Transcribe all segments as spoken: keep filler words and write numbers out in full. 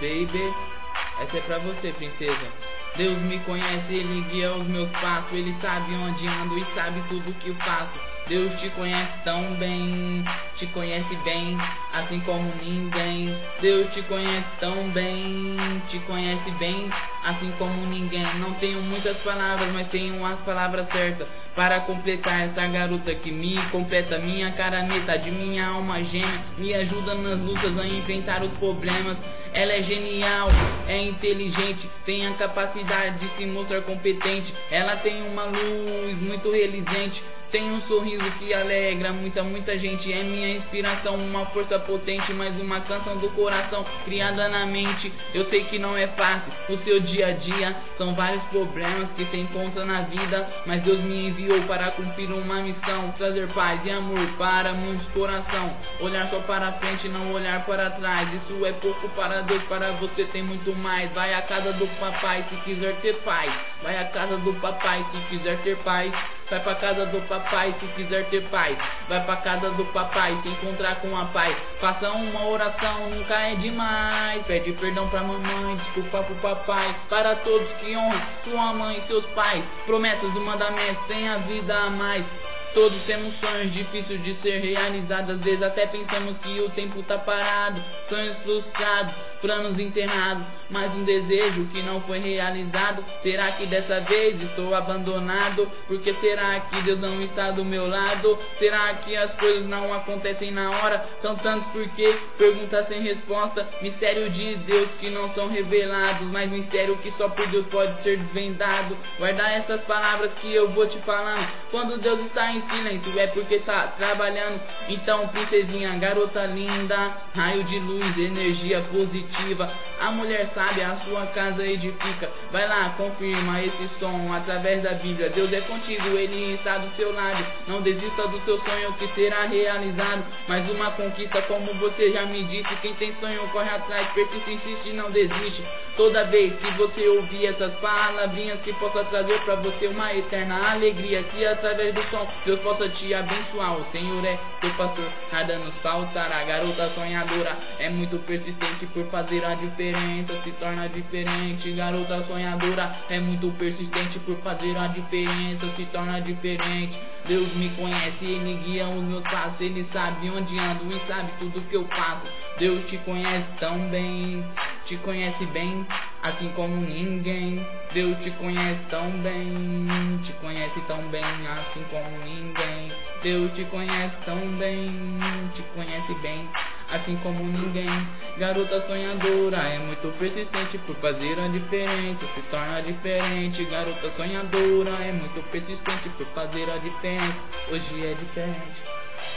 baby. Essa é pra você, princesa. Deus me conhece, Ele guia os meus passos. Ele sabe onde ando e sabe tudo que eu faço. Deus te conhece tão bem, te conhece bem, assim como ninguém. Deus te conhece tão bem, te conhece bem, assim como ninguém. Não tenho muitas palavras, mas tenho as palavras certas para completar essa garota que me completa. Minha cara metade, minha alma gêmea, me ajuda nas lutas a enfrentar os problemas. Ela é genial, é inteligente, tem a capacidade de se mostrar competente. Ela tem uma luz muito reluzente, tem um sorriso que alegra muita, muita gente. É minha inspiração, uma força potente, mais uma canção do coração criada na mente. Eu sei que não é fácil o seu dia a dia, são vários problemas que se encontram na vida, mas Deus me enviou para cumprir uma missão, trazer paz e amor para muitos coração. Olhar só para frente, não olhar para trás, isso é pouco para Deus, para você tem muito mais. Vai à casa do papai se quiser ter paz, vai à casa do papai se quiser ter paz. Vai pra casa do papai se quiser ter paz. Vai pra casa do papai se encontrar com a paz. Faça uma oração, nunca é demais. Pede perdão pra mamãe, desculpa pro papai. Para todos que honram sua mãe e seus pais. Promessas e mandamentos, tem a vida a mais. Todos temos sonhos difíceis de ser realizados. Às vezes até pensamos que o tempo tá parado. Sonhos frustrados, planos enterrados, mas um desejo que não foi realizado. Será que dessa vez estou abandonado? Porque será que Deus não está do meu lado? Será que as coisas não acontecem na hora? São tantos porquê, perguntas sem resposta. Mistério de Deus que não são revelados, mas mistério que só por Deus pode ser desvendado. Guarda essas palavras que eu vou te falando. Quando Deus está em silêncio é porque tá trabalhando. Então, princesinha, garota linda, raio de luz, energia positiva. A mulher sábia a sua casa edifica. Vai lá, confirma esse som através da Bíblia. Deus é contigo, Ele está do seu lado. Não desista do seu sonho que será realizado. Mais uma conquista, como você já me disse. Quem tem sonho corre atrás, persiste, insiste, não desiste. Toda vez que você ouvir essas palavrinhas, que possa trazer pra você uma eterna alegria, que através do som Deus possa te abençoar. O Senhor é teu pastor, nada nos faltará. Garota sonhadora é muito persistente, por fazer a diferença se torna diferente. Garota sonhadora é muito persistente, por fazer a diferença se torna diferente. Deus me conhece, Ele guia os meus passos. Ele sabe onde ando e sabe tudo que eu faço. Deus te conhece tão bem, te conhece bem, assim como ninguém. Deus te conhece tão bem, te conhece tão bem, assim como ninguém. Deus te conhece tão bem, te conhece bem, assim como ninguém. Garota sonhadora é muito persistente, por fazer a diferença se torna diferente. Garota sonhadora é muito persistente, por fazer a diferença hoje é diferente.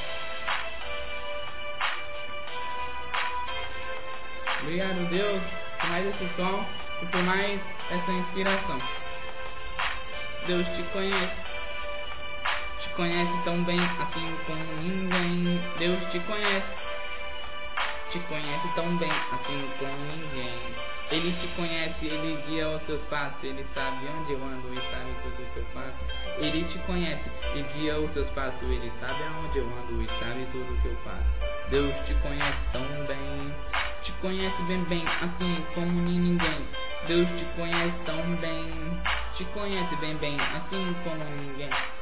Obrigado, Deus, por mais esse som e por mais essa inspiração. Deus te conhece, te conhece tão bem, assim como ninguém. Deus te conhece, te conhece tão bem, assim como ninguém. Ele te conhece, Ele guia os seus passos. Ele sabe onde eu ando e sabe tudo que eu faço. Ele te conhece e guia os seus passos. Ele sabe aonde eu ando e sabe tudo que eu faço. Deus te conhece tão bem, te conhece bem bem, assim como ninguém. Deus te conhece tão bem, te conhece bem bem, assim como ninguém.